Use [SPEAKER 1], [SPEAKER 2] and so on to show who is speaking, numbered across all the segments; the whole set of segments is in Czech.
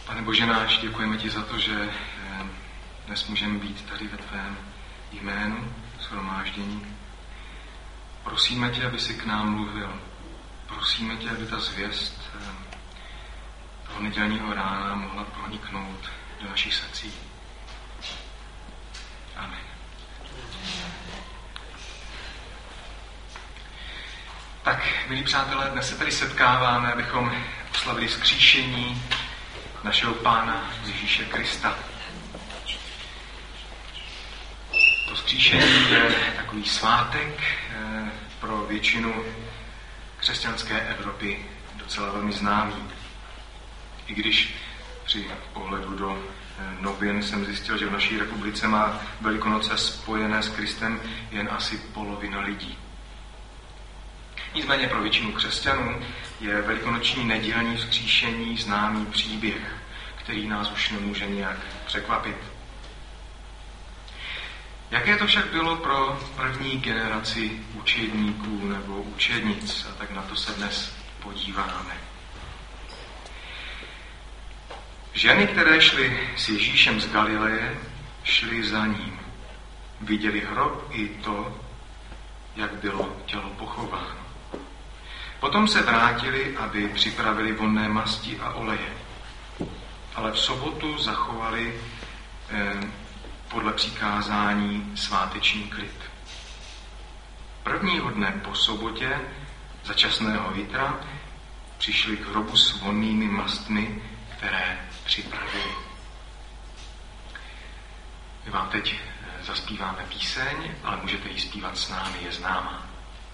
[SPEAKER 1] Pane Bože náš, děkujeme ti za to, že dnes můžeme být tady ve tvém jménu, shromáždění. Prosíme tě, aby si k nám mluvil. Prosíme tě, aby ta zvěst toho nedělního rána mohla proniknout do našich srdcí. Amen. Tak, milí přátelé, dnes se tady setkáváme, abychom oslavili vzkříšení našeho Pána Ježíše Krista. To vzkříšení je takový svátek pro většinu křesťanské Evropy docela velmi známý. I když při pohledu do novin jsem zjistil, že v naší republice má Velikonoce spojené s Kristem jen asi polovina lidí. Nicméně pro většinu křesťanů je velikonoční nedělní vzkříšení známý příběh, který nás už nemůže nějak překvapit. Jaké to však bylo pro první generaci učedníků nebo učednic? A tak na to se dnes podíváme. Ženy, které šly s Ježíšem z Galileje, šly za ním. Viděli hrob i to, jak bylo tělo pochováno. Potom se vrátili, aby připravili vonné masti a oleje. Ale v sobotu zachovali podle přikázání sváteční klid. Prvního dne po sobotě, začasného vitra, přišli k hrobu s vonnými mastmi, které připravili. My vám teď zaspíváme píseň, ale můžete ji zpívat s námi, je známá.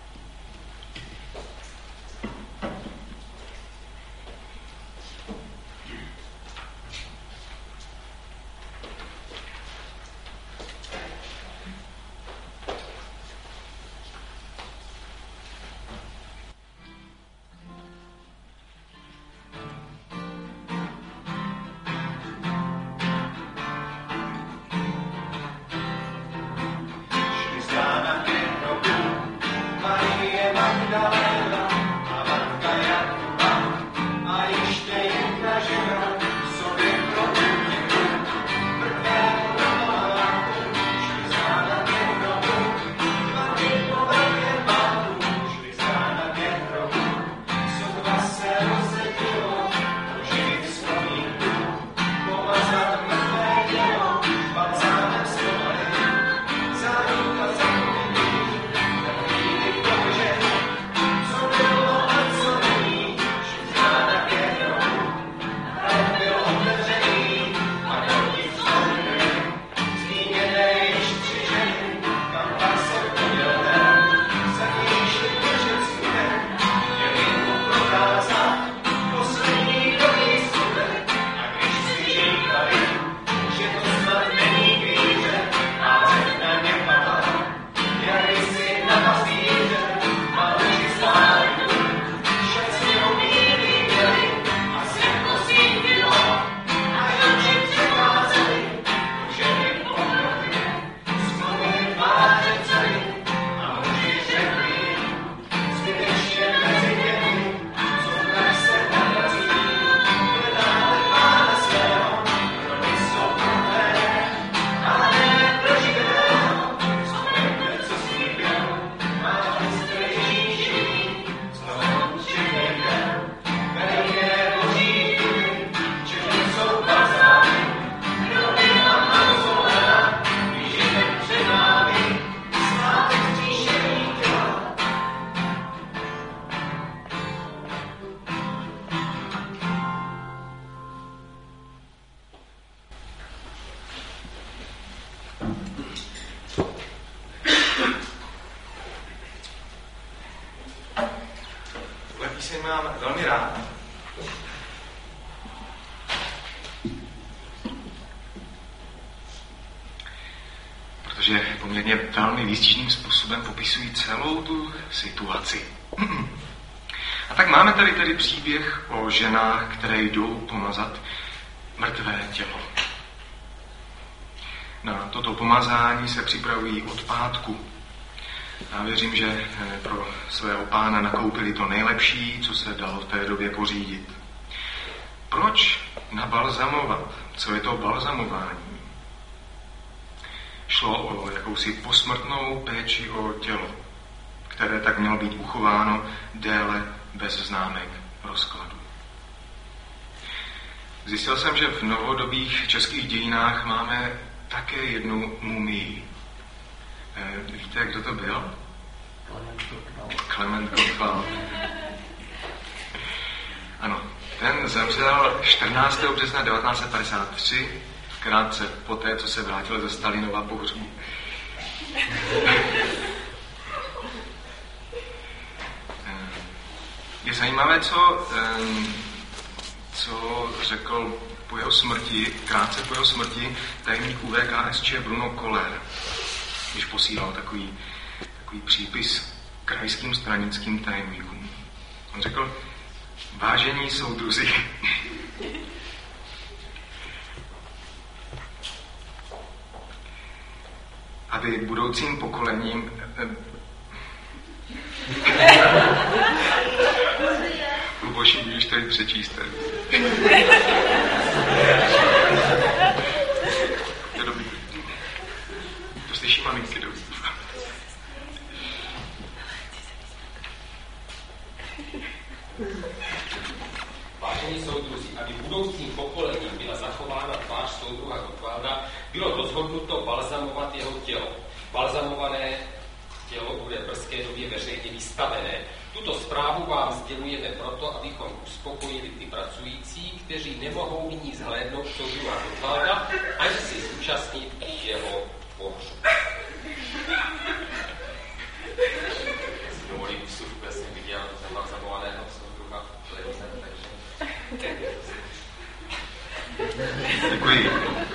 [SPEAKER 1] Mám velmi rád. Protože poměrně velmi výstižným způsobem popisují celou tu situaci. A tak máme tady příběh o ženách, které jdou pomazat mrtvé tělo. Na toto pomazání se připravují od pátku. Já věřím, že pro svého Pána nakoupili to nejlepší, co se dalo v té době pořídit. Proč na balzamovat. Co je to balzamování? Šlo o jakousi posmrtnou péči o tělo, které tak mělo být uchováno déle bez známek rozkladu. Zjistil jsem, že v novodobých českých dějinách máme také jednu mumii. Víte, kdo to byl? Klement Gottwald. Ano, ten zemřel 14. března 1953, krátce poté, co se vrátil ze Stalinova pohřbu. Je zajímavé, co řekl po jeho smrti, krátce po jeho smrti, tajemník UVKSČ Bruno Koller, když posílal takový přípis krajským stranickým tajemníkům. On řekl: vážení soudruzi, aby budoucím pokolením Luboši, můžeš tady přečíst. To je dobrý. To slyší maminky dobrý.
[SPEAKER 2] Vážení soudruzi, aby budoucím pokolením byla zachována tvář soudruha Gottwalda, bylo rozhodnuto balzamovat jeho tělo. Balzamované tělo bude v brzké době veřejně vystavené. Tuto zprávu vám sdělujeme proto, abychom uspokojili ty pracující, kteří nemohou nyní zhlédnout soudruha Gottwalda, ani si zúčastnit jeho pohřbu. Dovolím vsuvku, já jsem viděl balzamovaného soudruha v televizi, takže...
[SPEAKER 1] Děkuji.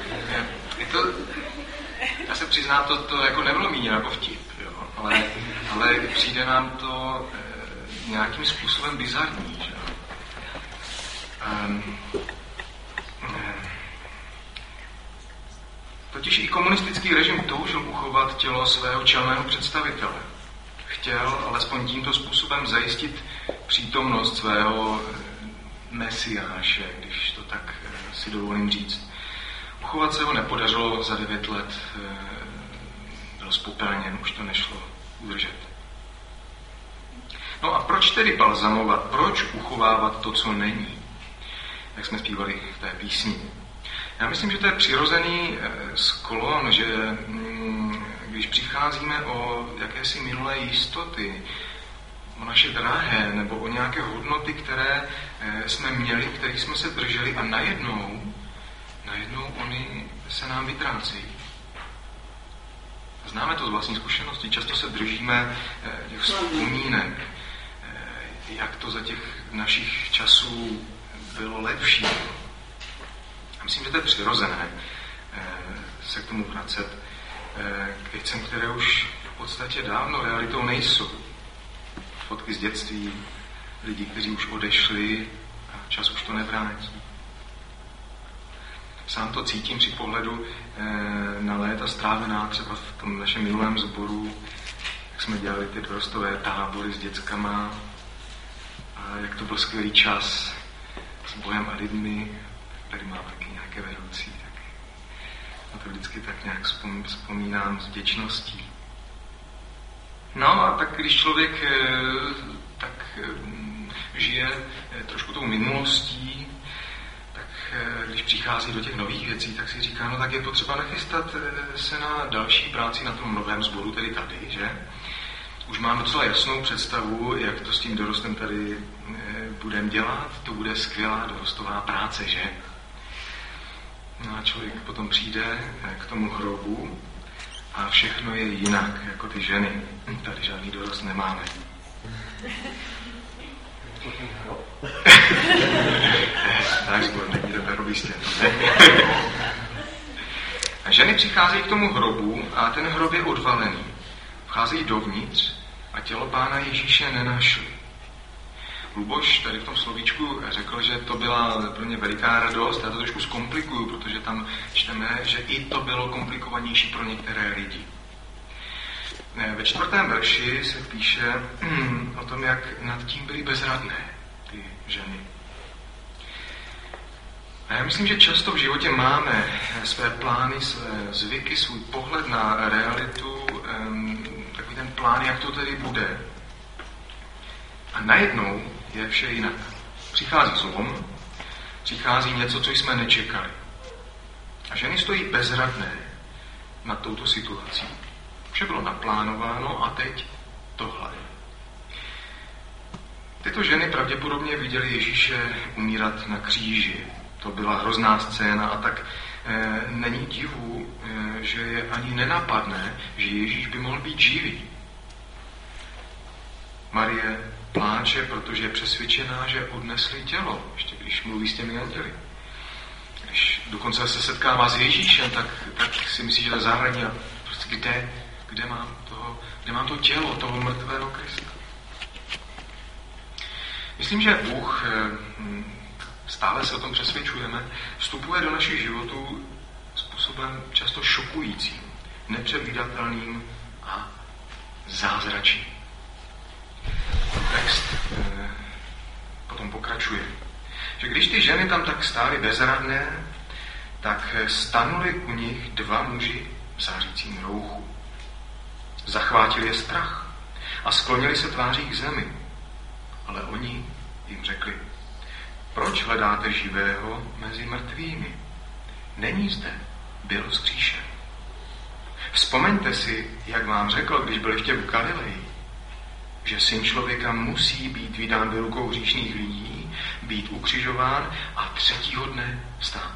[SPEAKER 1] Já se přiznám, to jako nebylo míněno jako vtip, jo? Ale přijde nám to nějakým způsobem bizarní. Že? Totiž i komunistický režim toužil uchovat tělo svého čelného představitele. Chtěl alespoň tímto způsobem zajistit přítomnost svého mesiáše, když to tak si dovolím říct. Uchovat se ho nepodařilo, za 9 let byl spopelněn, už to nešlo udržet. No a proč tedy balzamovat? Proč uchovávat to, co není? Jak jsme zpívali v té písni. Já myslím, že to je přirozený sklon, že když přicházíme o jakési minulé jistoty, o naše drahé nebo o nějaké hodnoty, které jsme měli, kterých jsme se drželi a najednou oni se nám vytrácejí. Známe to z vlastní zkušenosti, často se držíme těch vzpomínek, jak to za těch našich časů bylo lepší. Já myslím, že to je přirozené se k tomu vracet k věcem, které už v podstatě dávno realitou nejsou. Fotky z dětství, lidi, kteří už odešli a čas už to nevrátí. Sám to cítím při pohledu na léta strávená třeba v tom našem minulém sboru, jak jsme dělali ty dorostové tábory s dětskama a jak to byl skvělý čas s Bohem a lidmi. Tady mám taky nějaké vedoucí, tak na to vždycky tak nějak vzpomínám s vděčností. No a tak když člověk tak žije trošku tou minulostí, tak když přichází do těch nových věcí, tak si říká, no tak je potřeba nachystat se na další práci na tom novém sboru, tedy tady, že? Už mám docela jasnou představu, jak to s tím dorostem tady budeme dělat, to bude skvělá dorostová práce, že? No a člověk potom přijde k tomu hrobu a všechno je jinak, jako ty ženy. Tady žádný dorost nemáme. Tak zbor, není to hrobistě. A ženy přicházejí k tomu hrobu a ten hrob je odvalený. Vcházejí dovnitř a tělo Pána Ježíše nenašli. Luboš tady v tom slovíčku řekl, že to byla pro ně veliká radost. Já to trošku zkomplikuju, protože tam čteme, že i to bylo komplikovanější pro některé lidi. Ve 4. verši se píše o tom, jak nad tím byly bezradné ty ženy. A já myslím, že často v životě máme své plány, své zvyky, svůj pohled na realitu, takový ten plán, jak to tedy bude. A najednou je vše jinak. Přichází zlom, přichází něco, co jsme nečekali. A ženy stojí bezradné nad touto situací. Vše bylo naplánováno a teď tohle. Tyto ženy pravděpodobně viděly Ježíše umírat na kříži. To byla hrozná scéna a tak není divu, že je ani nenapadne, že Ježíš by mohl být živý. Marie pláče, protože je přesvědčená, že odnesli tělo, ještě když mluví s těmi anděli. Když dokonce se setkává s Ježíšem, tak si myslí, že to zahraní a prostě kde mám to tělo toho mrtvého Krista. Myslím, že Bůh, stále se o tom přesvědčujeme, vstupuje do našich životů způsobem často šokujícím, nepředvídatelným a zázračným. Text potom pokračuje, že když ty ženy tam tak stály bezradné, tak stanuli u nich dva muži v zářícím rouchu. Zachvátil je strach a sklonili se tváří k zemi. Ale oni jim řekli, proč hledáte živého mezi mrtvými? Není zde, byl vzkříšen. Vzpomeňte si, jak vám řekl, když byl ještě v Galileji, že Syn člověka musí být vydán do rukou hříšných lidí, být ukřižován a třetího dne vstát.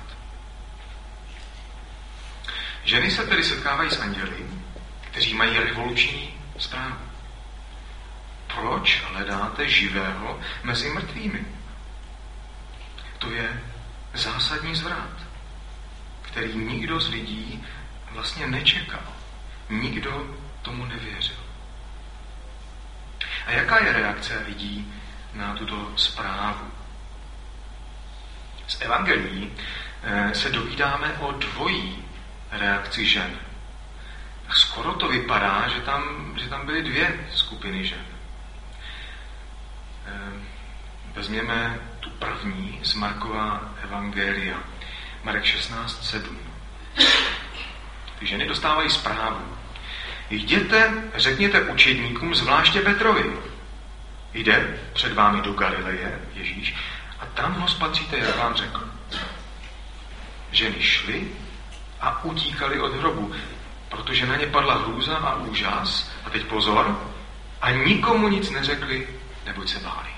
[SPEAKER 1] Ženy se tedy setkávají s anděli, kteří mají revoluční zprávu. Proč hledáte živého mezi mrtvými? To je zásadní zvrat, který nikdo z lidí vlastně nečekal. Nikdo tomu nevěřil. A jaká je reakce lidí na tuto zprávu? Z evangelií se dovídáme o dvojí reakci žen. Skoro to vypadá, že tam byly dvě skupiny žen. Vezměme tu první z Markova evangelia, Marek 16:7. Ty ženy dostávají zprávu. Jděte, řekněte učedníkům, zvláště Petrovi. Jde před vámi do Galileje, Ježíš, a tam ho spatříte, jak vám řekl. Ženy šly a utíkali od hrobu, protože na ně padla hrůza a úžas, a teď pozor, a nikomu nic neřekli, neboť se báli.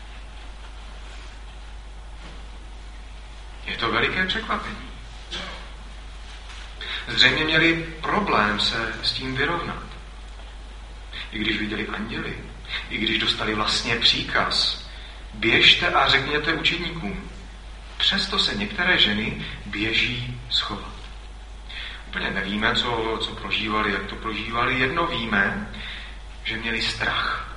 [SPEAKER 1] Je to veliké překvapení. Zřejmě měli problém se s tím vyrovnat. I když viděli anděli, i když dostali vlastně příkaz, běžte a řekněte učedníkům. Přesto se některé ženy běží schovat. Úplně nevíme, co prožívali, jak to prožívali. Jedno víme, že měli strach.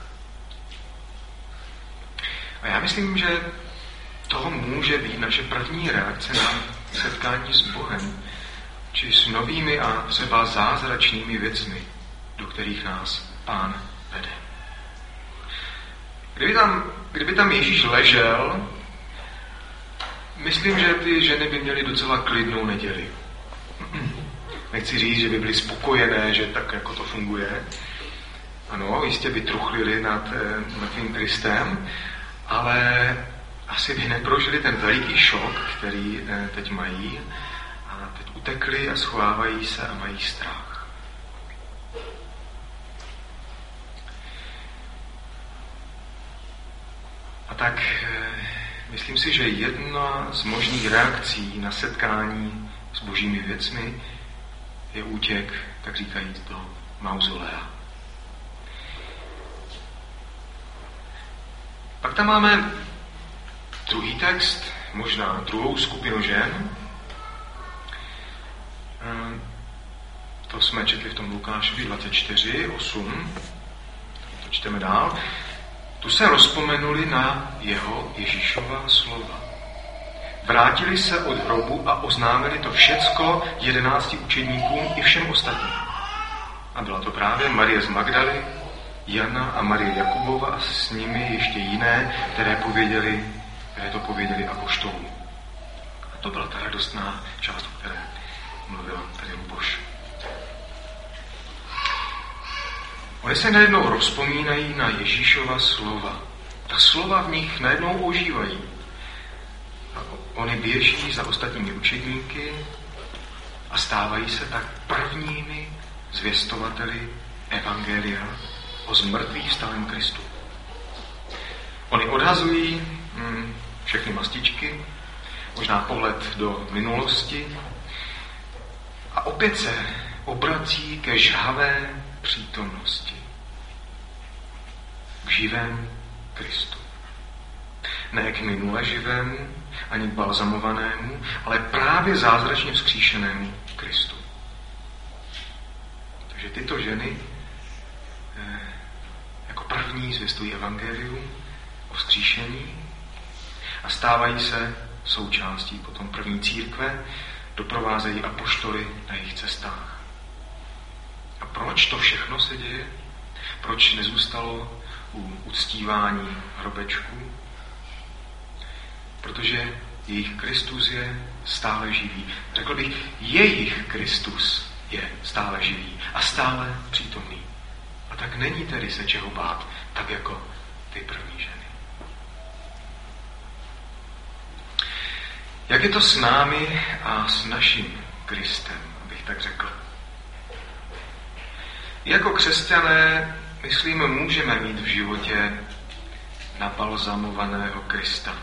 [SPEAKER 1] A já myslím, že to může být naše první reakce na setkání s Bohem, či s novými a třeba zázračnými věcmi, do kterých nás Pán vede. Kdyby tam Ježíš ležel, myslím, že ty ženy by měly docela klidnou neděli. Nechci říct, že by byly spokojené, že tak jako to funguje. Ano, jistě by truchlili nad mrtvým Kristem, ale asi by neprožili ten veliký šok, který teď mají, a teď utekli a schovávají se a mají strach. A tak myslím si, že jedna z možných reakcí na setkání s božími věcmi je útěk, tak říkajíc, do mauzolea. Pak tam máme druhý text, možná druhou skupinu žen. To jsme četli v tom Lukášovi 24:8. To čteme dál. Tu se rozpomenuli na Ježíšova slova. Vrátili se od hrobu a oznámili to všecko 11 učedníkům i všem ostatním. A byla to právě Marie z Magdaly, Jana a Marie Jakubova a s nimi ještě jiné, které to pověděli apoštolům. To byla ta radostná část, o které mluvila tady Luboš. Oni se najednou rozpomínají na Ježíšova slova. Ta slova v nich najednou ožívají. A oni běží za ostatními učedníky a stávají se tak prvními zvěstovateli evangelia o zmrtvých vstalém Kristu. Oni odhazují všechny mastičky, možná pohled do minulosti a opět se obrací ke žhavé přítomnosti, k živému Kristu. Ne k minule živému, ani balzamovanému, ale právě zázračně vzkříšenému Kristu. Takže tyto ženy jako první zvěstují evangelium o vzkříšení a stávají se součástí potom první církve, doprovázejí apoštoly na jejich cestách. A proč to všechno se děje? Proč nezůstalo u uctívání hrobečků? Protože jejich Kristus je stále živý. Řekl bych, jejich Kristus je stále živý a stále přítomný. A tak není tedy se čeho bát, tak jako ty první ženy. Jak je to s námi a s naším Kristem, abych tak řekl? Jako křesťané, myslím, můžeme mít v životě nabalzamovaného Krista.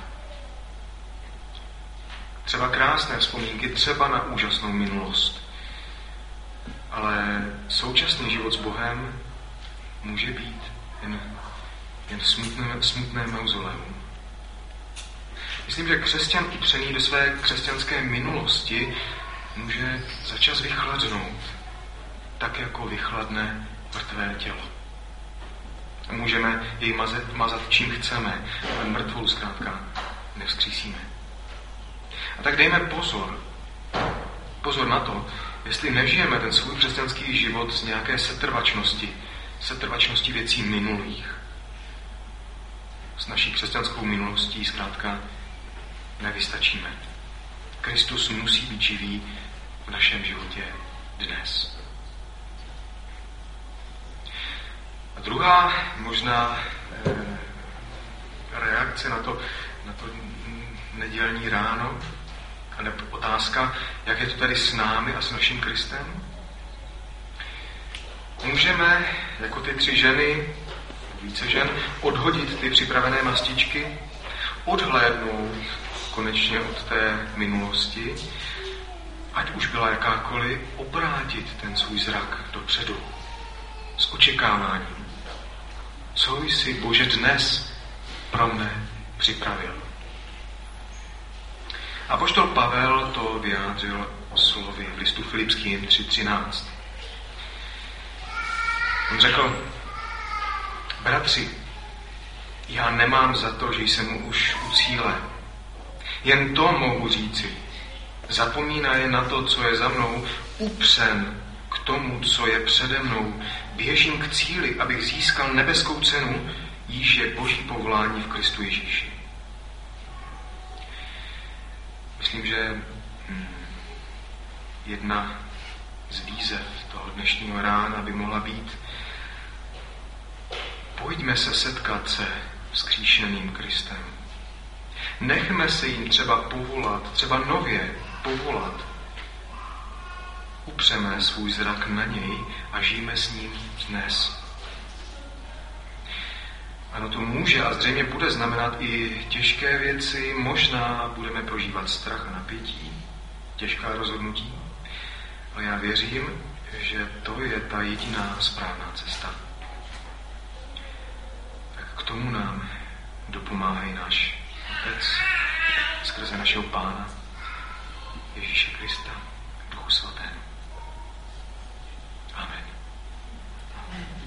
[SPEAKER 1] Třeba krásné vzpomínky, třeba na úžasnou minulost. Ale současný život s Bohem může být jen smutné mauzoleum. Myslím, že křesťan upřený do své křesťanské minulosti může začas vychladnout, tak jako vychladne mrtvé tělo. A můžeme jej mazat čím chceme, ale mrtvou zkrátka nevzkřísíme. A tak dejme pozor na to, jestli nežijeme ten svůj křesťanský život z nějaké setrvačnosti věcí minulých. S naší křesťanskou minulostí zkrátka nevystačíme. Kristus musí být živý v našem životě dnes. A druhá možná reakce na to nedělní ráno, a otázka, jak je to tady s námi a s naším Kristem? Můžeme, jako ty 3 ženy, více žen, odhodit ty připravené mastičky, odhlédnout konečně od té minulosti, ať už byla jakákoliv, obrátit ten svůj zrak dopředu s očekáváním. Co jsi, Bože, dnes pro mne připravil? Apoštol Pavel to vyjádřil slovy v listu Filipským 3:13. On řekl: Bratři, já nemám za to, že jsem už u cíle. Jen to mohu říci. Zapomínaje na to, co je za mnou, upřen k tomu, co je přede mnou. Běžím k cíli, abych získal nebeskou cenu, jíž je Boží povolání v Kristu Ježíši. Myslím, že jedna z výzev toho dnešního rána by mohla být: pojďme se setkat se vzkříšeným Kristem. Nechme se jim třeba povolat, třeba nově povolat. Upřeme svůj zrak na něj a žijeme s ním dnes. Ano, to může a zřejmě bude znamenat i těžké věci, možná budeme prožívat strach a napětí, těžká rozhodnutí, ale já věřím, že to je ta jediná správná cesta. Tak k tomu nám dopomáhá náš Otec skrze našeho Pána Ježíše Krista, Duchu Svatému. Amen. Amen.